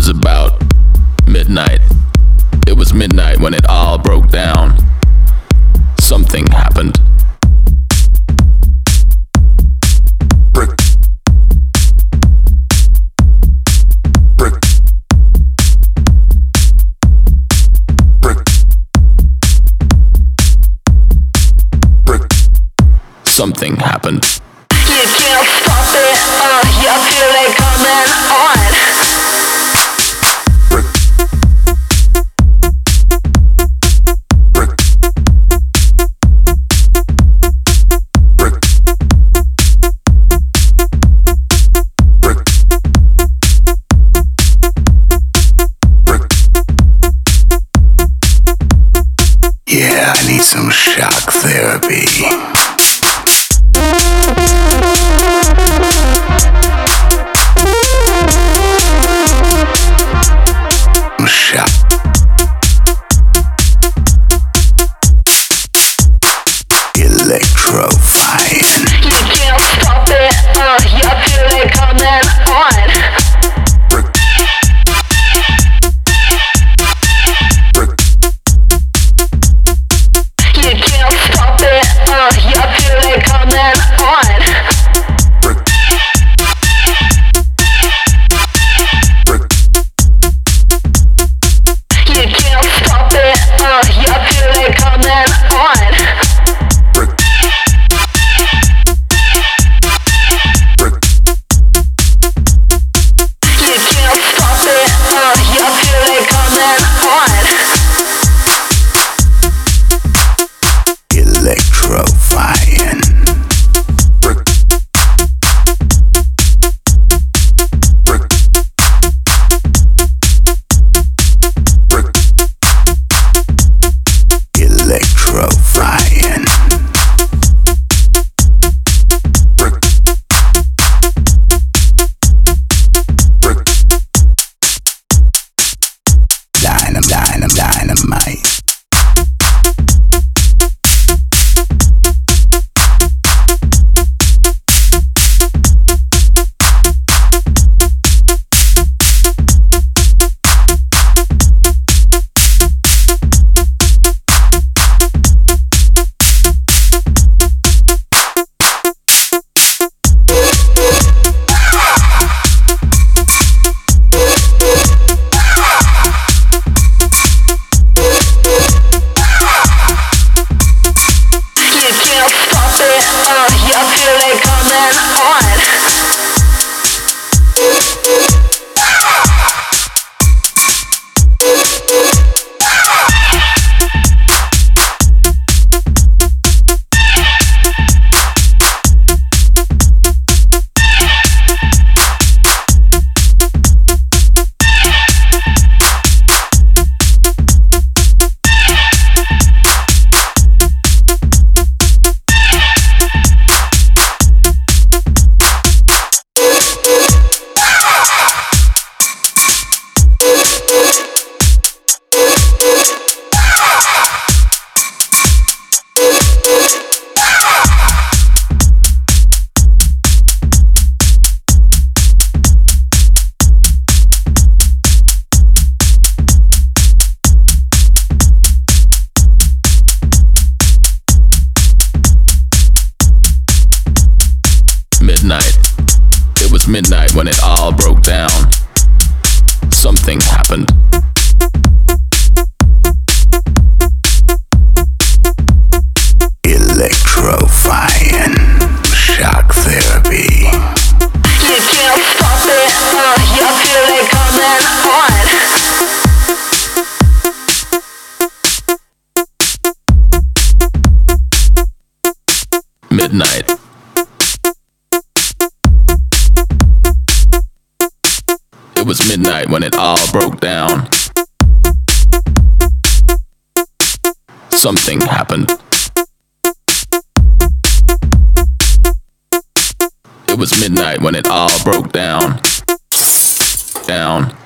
was about midnight. It was midnight when it all broke down. Something happened. Something happened. You can't stop it, you feel it coming on. Yeah, I need some shock therapy. Shock. Electrifying. You can't stop it, you feel it coming on. You can't stop it, you feel it coming on. You can't stop it, you feel it coming on. You can't stop it, you feel it coming on. Electrifying. Electrifying. Dynamite. You can't stop it, you feel it coming on. Midnight. It was midnight when it all broke down. Something happened. Electrifying. Shock therapy. You can't stop it, you feel it coming on. Midnight. It was midnight when it all broke down. Something happened. It was midnight when it all broke down. Down.